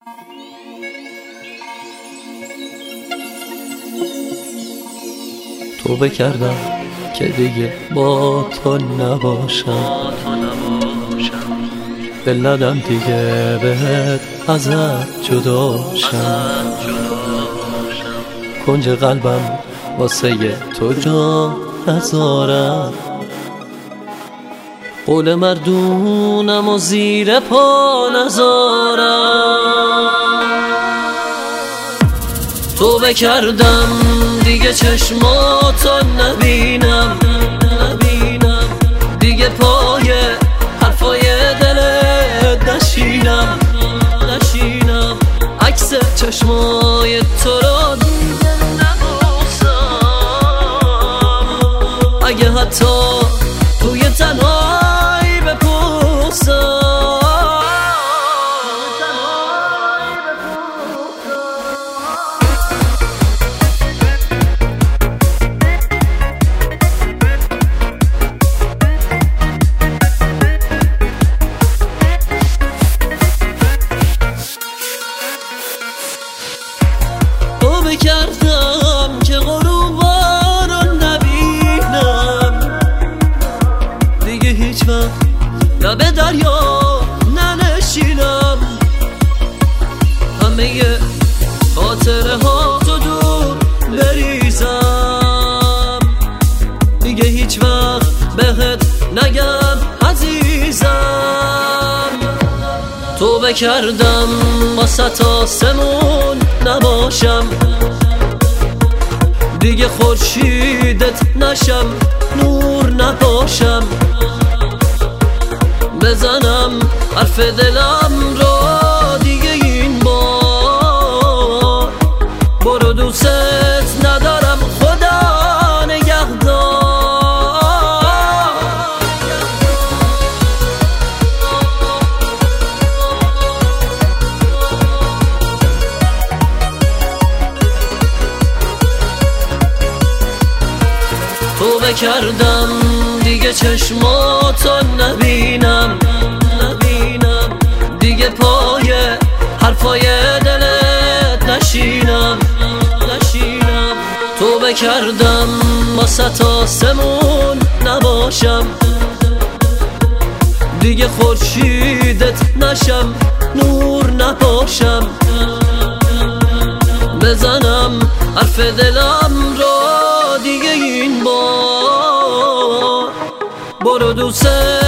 توبه کردم که دیگه با تو نباشم، دل ندم دیگه بهت ازت جدا شم. کنج قلبم واسه تو جا نذارم، قول مردونم و زیر پا نذارم. توبه کردم دیگه چشماتو نبینم، دیگه پای حرفای دلت نشینم. عکس چشمای تو رو دیگه نبوسم، اگه حتی توی تنهایی بپوسم. توبه کردم که غروبا رو نبینم، دیگه هیچ وقت لب دریا ننشینم. همه خاطره ها تو دور بریزم، دیگه هیچ وقت بهت نگم عزیزم. توبه کردم واسه آسمون نباشم، دیگه خورشیدت نشم، نور نباشم. بزنم حرف دلم رو دیگه این بار، برو دوست ندارم خدا نگهدار. توبه کردم دیگه چشماتو نبینم، دیگه پای حرفای دلت نشینم. توبه کردم واسه آسمون نباشم، دیگه خورشیدت نشم، نور نباشم. بزنم حرف دلم رو دیگه این بار، برو دوست